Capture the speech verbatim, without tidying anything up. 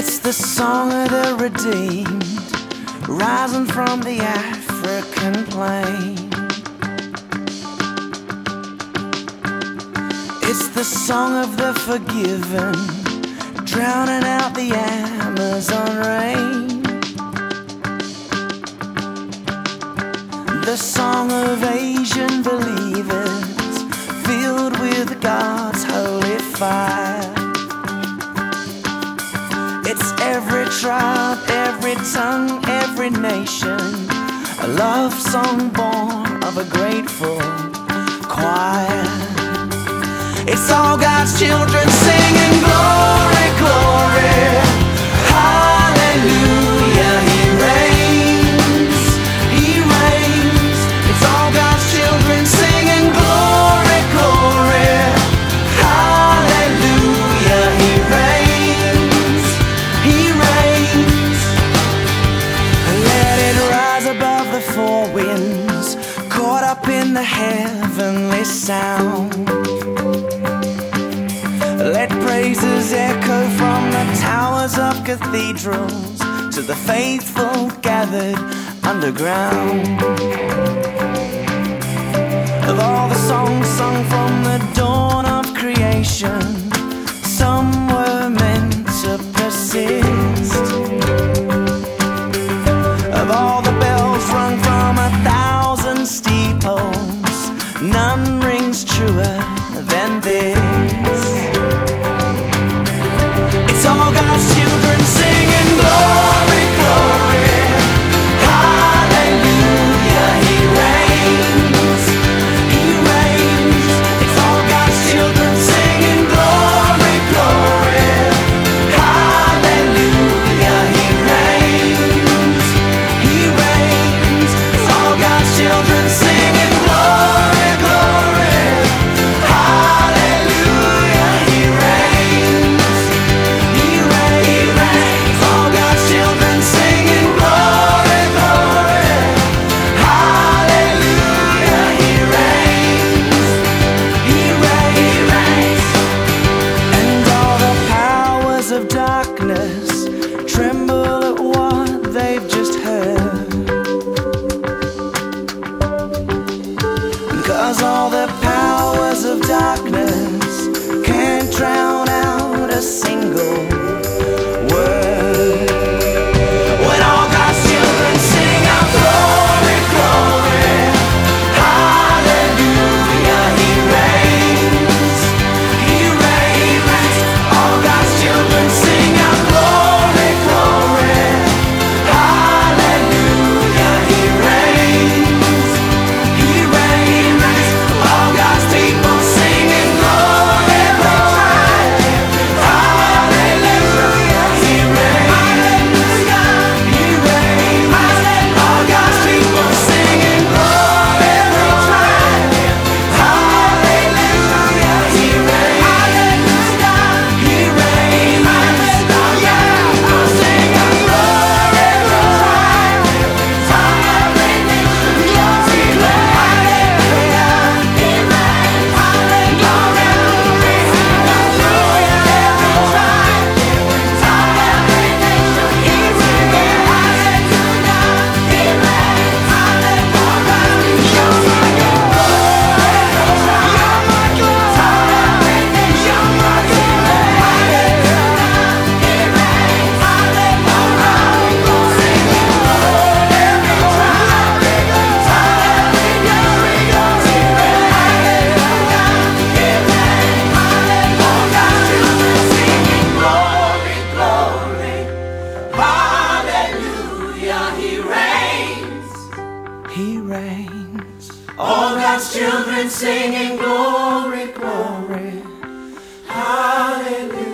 It's the song of the redeemed, rising from the African plain. It's the song of the forgiven, drowning out the Amazon rain. The song of Asian believers, filled with God's holy fire. It's every tribe, every tongue, every nation, a love song born of a grateful choir. It's all God's children singing glory, glory, hallelujah, He reigns, He reigns. It's all God's children singing glory, glory, hallelujah, He reigns, He reigns. Let it rise above the four winds, caught up in the heavenly sound. Let praises echo from the towers of cathedrals to the faithful gathered underground. Of all the songs sung from the dawn of creation, some were meant to persist. Of all the bells rung from a thousand steeples, none rings truer than this. It's all God's children singing glory, glory, hallelujah, He reigns, He reigns. It's all God's children singing glory, glory, hallelujah, He reigns, He reigns. It's all God's children singing glory, glory, hallelujah, He reigns. Of darkness tremble at what they've just heard, 'cause all the powers of darkness can't drown out a single word. When all God's children sing out glory, glory, hallelujah, He reigns, He reigns. All God's children sing out glory, glory, hallelujah, He reigns, He reigns. All God's people singing glory, glory, hallelujah, He reigns, He reigns. All God's people singing glory, glory, hallelujah, He reigns, He reigns. He reigns. All God's children singing glory, glory, hallelujah.